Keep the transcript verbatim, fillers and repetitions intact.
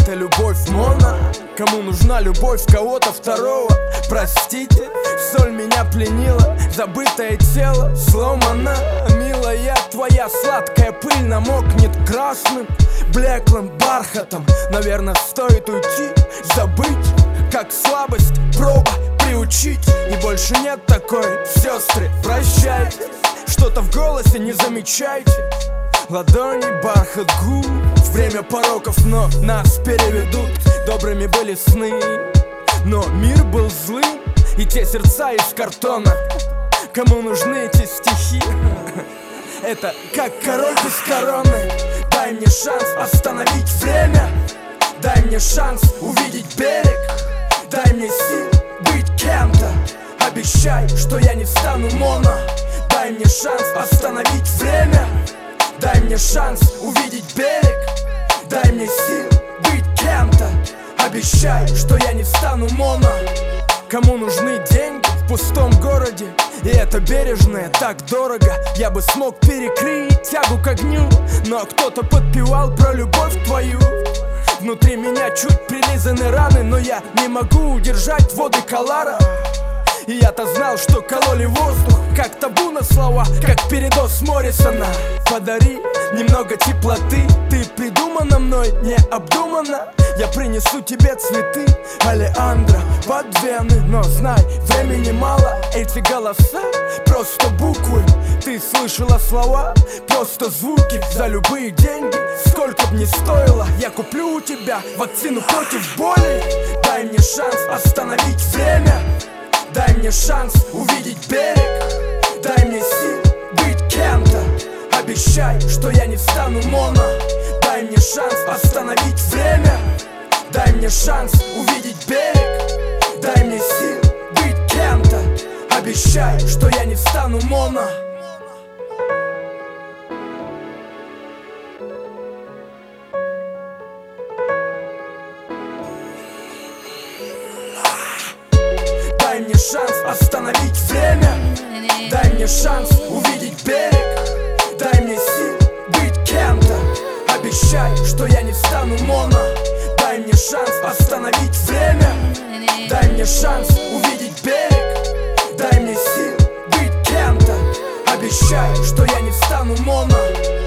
это любовь моно. Кому нужна любовь кого-то второго? Простите, соль меня пленила, забытое тело сломано. Милая, твоя сладкая пыль намокнет красным, блеклым бархатом. Наверное, стоит уйти, забыть, как слабость, проба приучить. И больше нет такой, сестры, прощайте. Что-то в голосе не замечайте. Ладони, бархат губ, время пороков, но нас переведут. Добрыми были сны, но мир был злым, и те сердца из картона. Кому нужны эти стихи? Это как король без короны. Дай мне шанс остановить время. Дай мне шанс увидеть берег. Дай мне сил быть кем-то. Обещай, что я не стану моно. Дай мне шанс остановить время. Дай мне шанс увидеть берег. Дай мне сил быть кем-то. Обещай, что я не стану моно. Кому нужны деньги в пустом городе? И это бережное так дорого. Я бы смог перекрыть тягу к огню, но кто-то подпевал про любовь твою. Внутри меня чуть прилизаны раны, но я не могу удержать воды Колара. И я-то знал, что кололи воздух, как табу на слова, как передоз Моррисона. Подари немного теплоты, ты придумана мной, не обдуманно. Я принесу тебе цветы, Алеандро, под вены. Но знай, времени мало, эти голоса просто буквы. Ты слышала слова, просто звуки. За любые деньги, сколько б ни стоило, я куплю у тебя вакцину против боли. Дай мне шанс остановить время. Дай мне шанс увидеть берег. Дай мне сил быть кем-то. Обещай, что я не стану моно. Дай мне шанс остановить время. Дай мне шанс увидеть берег. Дай мне сил быть кем-то. Обещай, что я не стану моно. Дай мне шанс остановить время. Дай мне шанс увидеть берег. Дай мне сил быть кем-то. Обещай, что я не стану моно. Дай мне шанс остановить время. Дай мне шанс увидеть берег. Дай мне сил быть кем-то. Обещай, что я не стану моно.